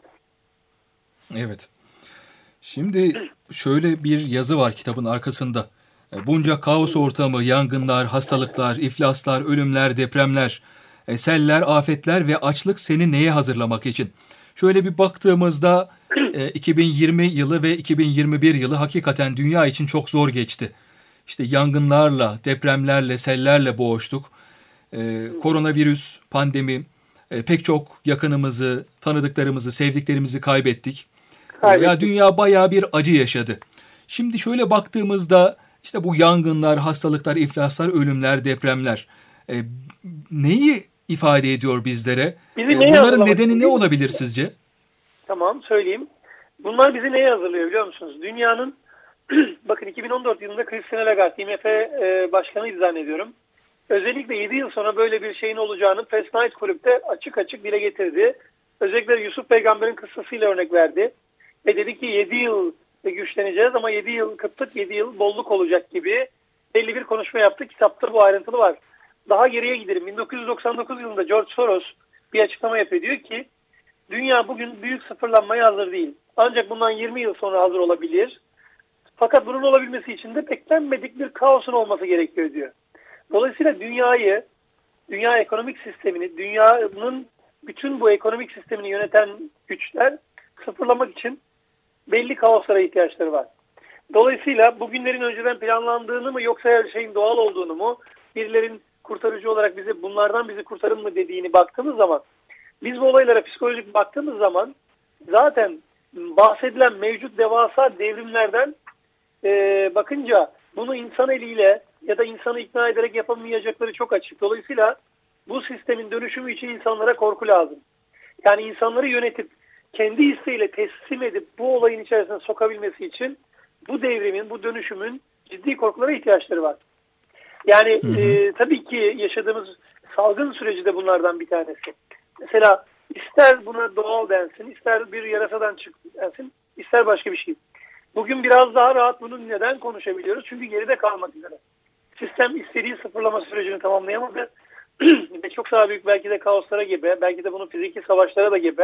Evet. Şimdi şöyle bir yazı var kitabın arkasında. Bunca kaos ortamı, yangınlar, hastalıklar, iflaslar, ölümler, depremler, seller, afetler ve açlık seni neye hazırlamak için? Şöyle bir baktığımızda iki bin yirmi yılı ve iki bin yirmi bir yılı hakikaten dünya için çok zor geçti. İşte yangınlarla, depremlerle, sellerle boğuştuk. E, koronavirüs, pandemi, e, pek çok yakınımızı, tanıdıklarımızı, sevdiklerimizi kaybettik. Kaybettik. Ya dünya bayağı bir acı yaşadı. Şimdi şöyle baktığımızda işte bu yangınlar, hastalıklar, iflaslar, ölümler, depremler e, neyi ifade ediyor bizlere? Bizi E, neye bunların hazırlamak nedeni ne istiyor? olabilir sizce? Tamam, söyleyeyim. Bunlar bizi neye hazırlıyor biliyor musunuz? Dünyanın bakın iki bin on dört yılında Christine Lagarde I M F e, başkanı ilan ediyorum. Özellikle yedi yıl sonra böyle bir şeyin olacağını Press Night Kulüp'te açık açık dile getirdi. Özellikle Yusuf Peygamber'in kıssasıyla örnek verdi. Ve dedi ki yedi yıl güçleneceğiz ama yedi yıl kıtlık, yedi yıl bolluk olacak gibi belli bir konuşma yaptı. Kitapta bu ayrıntılı var. Daha geriye gidelim. bin dokuz yüz doksan dokuz yılında George Soros bir açıklama yapıyor. Diyor ki dünya bugün büyük sıfırlanmaya hazır değil. Ancak bundan yirmi yıl sonra hazır olabilir. Fakat bunun olabilmesi için de beklenmedik bir kaosun olması gerekiyor diyor. Dolayısıyla dünyayı, dünya ekonomik sistemini, dünyanın bütün bu ekonomik sistemini yöneten güçler sıfırlamak için belli kaoslara ihtiyaçları var. Dolayısıyla bugünlerin önceden planlandığını mı yoksa her şeyin doğal olduğunu mu, birilerin kurtarıcı olarak bizi bunlardan bizi kurtarın mı dediğini baktığımız zaman, biz bu olaylara psikolojik baktığımız zaman zaten bahsedilen mevcut devasa devrimlerden e, bakınca bunu insan eliyle ya da insanı ikna ederek yapamayacakları çok açık. Dolayısıyla bu sistemin dönüşümü için insanlara korku lazım. Yani insanları yönetip kendi isteğiyle teslim edip bu olayın içerisine sokabilmesi için bu devrimin, bu dönüşümün ciddi korkulara ihtiyaçları var. Yani hı hı. E, tabii ki yaşadığımız salgın süreci de bunlardan bir tanesi. Mesela ister buna doğal densin, ister bir yarasadan çık densin, ister başka bir şey. Bugün biraz daha rahat bunun neden konuşabiliyoruz? Çünkü geride kalmak üzere. Sistem istediği sıfırlama sürecini tamamlayamadı. Ve çok daha büyük belki de kaoslara gebe, belki de bunun fiziki savaşlara da gebe.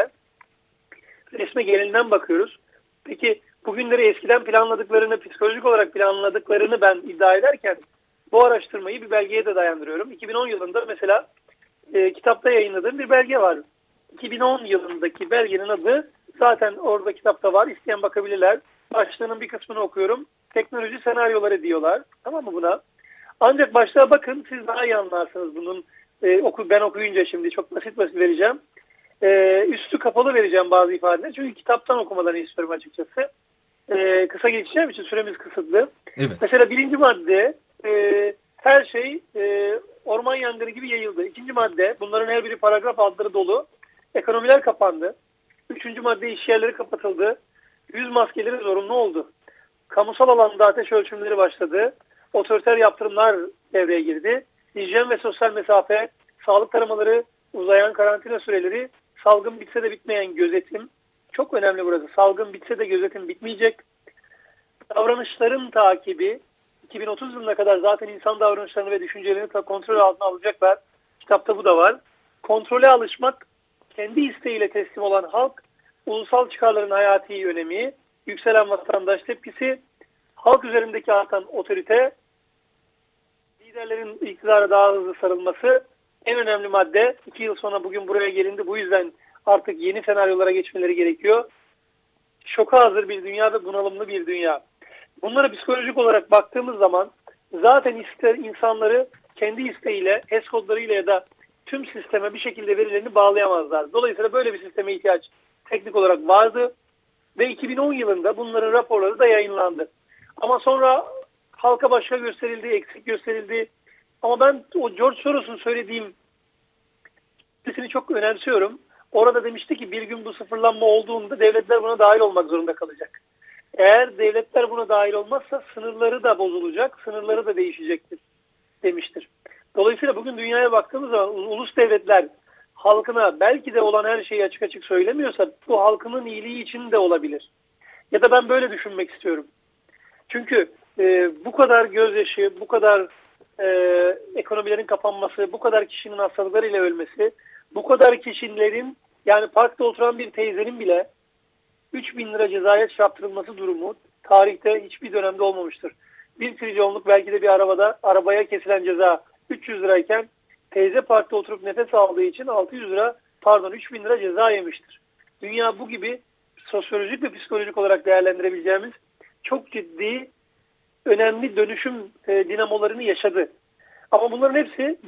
Resme gelininden bakıyoruz. Peki bugünleri eskiden planladıklarını, psikolojik olarak planladıklarını ben iddia ederken bu araştırmayı bir belgeye de dayandırıyorum. iki bin on yılında mesela e, kitapta yayınladığım bir belge var. iki bin on yılındaki belgenin adı zaten orada kitapta var. İsteyen bakabilirler. Başlığının bir kısmını okuyorum. Teknoloji senaryoları diyorlar. Tamam mı buna? Ancak başlığa bakın, siz daha iyi anlarsınız bunun. E, oku, ben okuyunca şimdi çok basit basit vereceğim. E, üstü kapalı vereceğim bazı ifadeler. Çünkü kitaptan okumalarını istiyorum açıkçası. E, kısa geçeceğim için süremiz kısıtlı. Evet. Mesela birinci madde e, her şey e, orman yangını gibi yayıldı. İkinci madde, bunların her biri paragraf adları dolu. Ekonomiler kapandı. Üçüncü madde, iş yerleri kapatıldı. Yüz maskeleri zorunlu oldu. Kamusal alanda ateş ölçümleri başladı. Otoriter yaptırımlar devreye girdi. Hijyen ve sosyal mesafe, sağlık taramaları, uzayan karantina süreleri, salgın bitse de bitmeyen gözetim. Çok önemli burası. Salgın bitse de gözetim bitmeyecek. Davranışların takibi, iki bin otuz yılına kadar zaten insan davranışlarını ve düşüncelerini kontrol altına alacaklar. Kitapta bu da var. Kontrole alışmak, kendi isteğiyle teslim olan halk, ulusal çıkarların hayati önemi, yükselen vatandaş tepkisi, halk üzerindeki artan otorite, liderlerin iktidara daha hızlı sarılması, en önemli madde. iki yıl sonra bugün buraya gelindi. Bu yüzden artık yeni senaryolara geçmeleri gerekiyor. Şoka hazır bir dünya ve bunalımlı bir dünya. Bunlara psikolojik olarak baktığımız zaman zaten ister insanları kendi isteğiyle, H E S kodlarıyla ya da tüm sisteme bir şekilde verilerini bağlayamazlar. Dolayısıyla böyle bir sisteme ihtiyaç teknik olarak vardı ve iki bin on yılında bunların raporları da yayınlandı. Ama sonra halka başka gösterildi, eksik gösterildi. Ama ben o George Soros'un söylediğim sesini çok önemsiyorum. Orada demişti ki bir gün bu sıfırlanma olduğunda devletler buna dahil olmak zorunda kalacak. Eğer devletler buna dahil olmazsa sınırları da bozulacak, sınırları da değişecektir demiştir. Dolayısıyla bugün dünyaya baktığımız zaman ulus devletler halkına belki de olan her şeyi açık açık söylemiyorsa bu halkının iyiliği için de olabilir. Ya da ben böyle düşünmek istiyorum. Çünkü e, bu kadar gözyaşı, bu kadar e, ekonomilerin kapanması, bu kadar kişinin hastalıklarıyla ölmesi, bu kadar kişilerin, yani parkta oturan bir teyzenin bile üç bin lira cezaya çarptırılması durumu tarihte hiçbir dönemde olmamıştır. Bir trilyonluk belki de bir arabada arabaya kesilen ceza üç yüz lirayken teyze parkta oturup nefes aldığı için altı yüz lira pardon üç bin lira ceza yemiştir. Dünya bu gibi sosyolojik ve psikolojik olarak değerlendirebileceğimiz çok ciddi önemli dönüşüm e, dinamolarını yaşadı. Ama bunların hepsi bu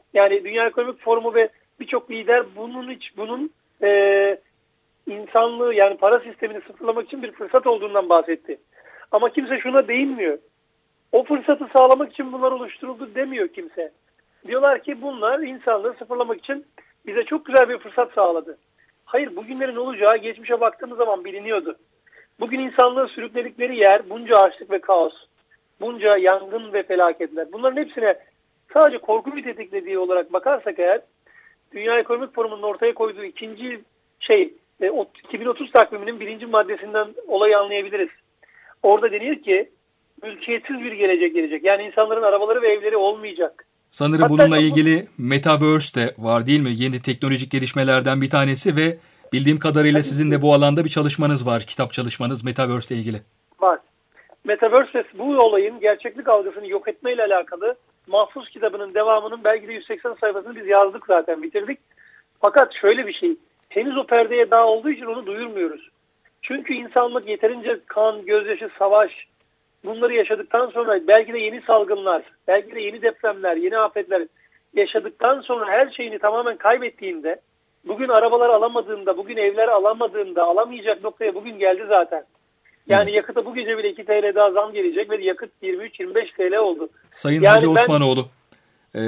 Yani Dünya Ekonomik Forumu ve birçok lider bunun hiç bunun e, insanlığı yani para sistemini sıfırlamak için bir fırsat olduğundan bahsetti. Ama kimse şuna değinmiyor. O fırsatı sağlamak için bunlar oluşturuldu demiyor kimse. Diyorlar ki bunlar insanlığı sıfırlamak için bize çok güzel bir fırsat sağladı. Hayır, bugünlerin olacağı geçmişe baktığımız zaman biliniyordu. Bugün insanlığı sürükledikleri yer bunca açlık ve kaos, bunca yangın ve felaketler. Bunların hepsine sadece korku bir tetiklediği olarak bakarsak eğer, Dünya Ekonomik Forumu'nun ortaya koyduğu ikinci şey, iki bin otuz takviminin birinci maddesinden olayı anlayabiliriz. Orada deniyor ki mülkiyetsiz bir gelecek gelecek. Yani insanların arabaları ve evleri olmayacak. Sanırım Hatta bununla çok... ilgili Metaverse de var değil mi? Yeni teknolojik gelişmelerden bir tanesi ve bildiğim kadarıyla sizin de bu alanda bir çalışmanız var. Kitap çalışmanız Metaverse ile ilgili. Var. Metaverse bu olayın gerçeklik algısını yok etmeyle alakalı Mahfuz kitabının devamının belki de yüz seksen sayfasını biz yazdık zaten, bitirdik. Fakat şöyle bir şey, henüz o perdeye daha olduğu için onu duyurmuyoruz. Çünkü insanlık yeterince kan, gözyaşı, savaş bunları yaşadıktan sonra belki de yeni salgınlar, belki de yeni depremler, yeni afetler yaşadıktan sonra her şeyini tamamen kaybettiğinde, bugün arabalar alamadığında, bugün evler alamadığında, alamayacak noktaya bugün geldi zaten. Yani evet. Yakıta bu gece bile iki TL daha zam gelecek ve yakıt yirmi üç yirmi beş TL oldu. Sayın yani Hacı ben... Osmanoğlu, e,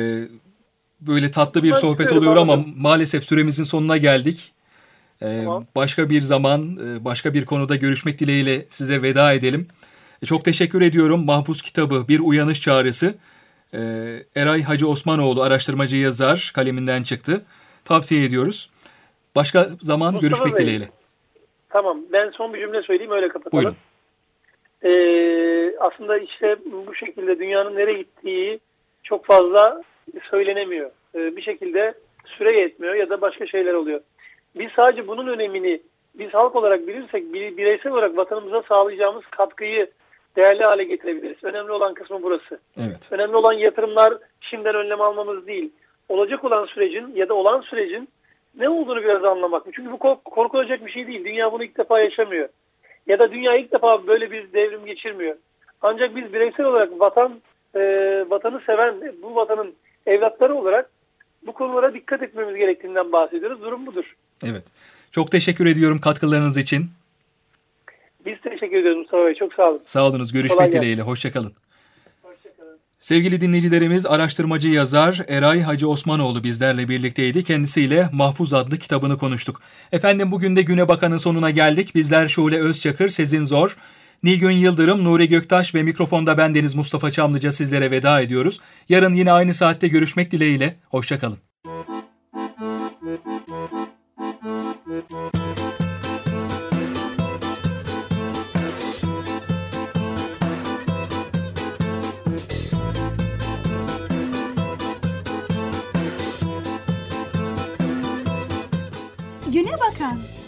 böyle tatlı bir sohbet oluyor ama maalesef süremizin sonuna geldik. E, tamam. Başka bir zaman, başka bir konuda görüşmek dileğiyle size veda edelim. E, çok teşekkür ediyorum. Mahfuz kitabı Bir Uyanış Çağrısı. E, Eray Hacı Osmanoğlu, araştırmacı yazar, kaleminden çıktı. Tavsiye ediyoruz. Başka zaman Mustafa görüşmek Bey. dileğiyle. Tamam, ben son bir cümle söyleyeyim, öyle kapatalım. Ee, aslında işte bu şekilde dünyanın nereye gittiği çok fazla söylenemiyor. Ee, bir şekilde süre yetmiyor ya da başka şeyler oluyor. Biz sadece bunun önemini biz halk olarak bilirsek, bireysel olarak vatanımıza sağlayacağımız katkıyı değerli hale getirebiliriz. Önemli olan kısmı burası. Evet. Önemli olan yatırımlar, şimdiden önlem almamız değil. Olacak olan sürecin ya da olan sürecin ne olduğunu biraz anlamak. Çünkü bu korkulacak bir şey değil. Dünya bunu ilk defa yaşamıyor. Ya da dünya ilk defa böyle bir devrim geçirmiyor. Ancak biz bireysel olarak vatan, e, vatanı seven, bu vatanın evlatları olarak bu konulara dikkat etmemiz gerektiğinden bahsediyoruz. Durum budur. Evet. Çok teşekkür ediyorum katkılarınız için. Biz teşekkür ediyoruz Mustafa Bey. Çok sağ olun. Sağ olunuz. Görüşmek dileğiyle. Hoşçakalın. Sevgili dinleyicilerimiz, araştırmacı yazar Eray Hacı Osmanoğlu bizlerle birlikteydi. Kendisiyle Mahfuz adlı kitabını konuştuk. Efendim, bugün de Güne Bakan'ın sonuna geldik. Bizler Şule Özçakır, Sezin Zor, Nilgün Yıldırım, Nuri Göktaş ve mikrofonda bendeniz Mustafa Çamlıca sizlere veda ediyoruz. Yarın yine aynı saatte görüşmek dileğiyle. Hoşçakalın. Güne Bakan.